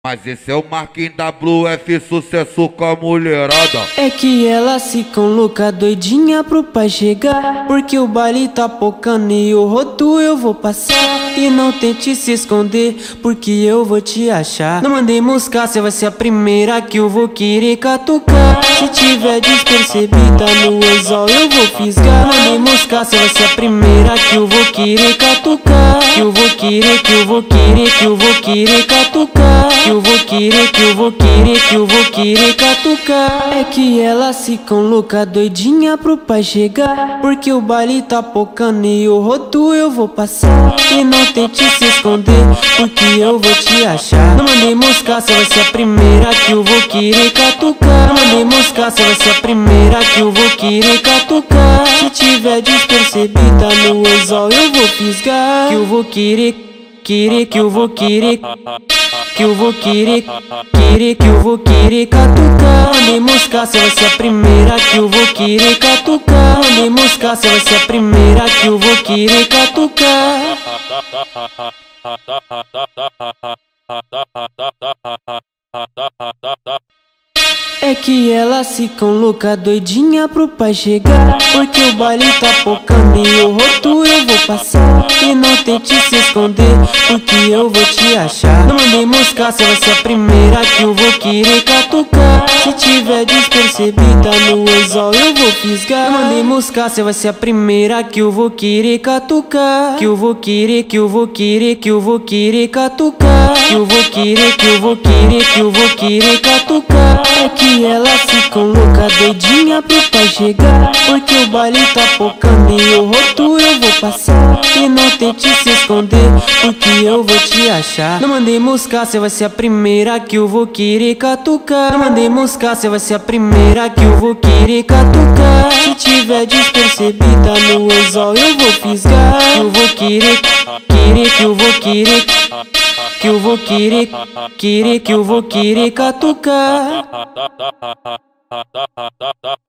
Mas esse é o Marquinhos WF, sucesso com a mulherada. É que ela se louca, doidinha pro pai chegar. Porque o baile tá pocando e o rodo eu vou passar. E não tente se esconder, porque eu vou te achar. Não mandei buscar, cê vai ser a primeira que eu vou querer catucar. Se tiver despercebida no anzol eu vou fisgar. Não mandei buscar, cê vai ser a primeira que eu vou querer catucar. Que eu vou querer, que eu vou querer, que eu vou querer catucar. Que eu vou querer, que eu vou querer, que eu vou querer catucar. É que ela se louca, doidinha pro pai chegar. Porque o baile tá pocando e o rodo eu vou passar. E não tente se esconder, porque eu vou te achar. Não mandei buscar, cê vai ser a primeira que eu vou querer catucar. Não mandei buscar, cê vai ser a primeira que eu vou querer catucar. Se tiver despercebida no anzol eu vou fisgar. Que eu vou querer, que eu vou querer, que eu vou querer, que eu vou querer catucar. Mandei buscar, cê vai ser a primeira que eu vou querer catucar. Mandei buscar, cê vai ser a primeira que eu vou querer catucar. É que ela se louca, doidinha pro pai chegar. Porque o baile tá pocando e o rodo eu vou passar. E não tente se esconder, porque eu vou te achar. Não mandei buscar, cê vai ser a primeira que eu vou querer catucar. Se tiver despercebida no anzol eu vou fisgar. Não mandei buscar, cê vai ser a primeira que eu vou querer catucar. Que eu vou querer, que eu vou querer, que eu vou querer catucar. Que eu vou querer, que eu vou querer, que eu vou querer catucar. É que ela se louca, doidinha pro pai chegar. Porque o baile tá pocando e o rodo eu vou passar. E não tente se esconder, porque eu vou te achar. Não mandei buscar, cê vai ser a primeira que eu vou querer catucar. Não mandei buscar, cê vai ser a primeira que eu vou querer catucar. Se tiver despercebida no anzol eu vou fisgar. Que eu vou querer, que eu vou querer, que eu vou querer, que eu vou querer catucar.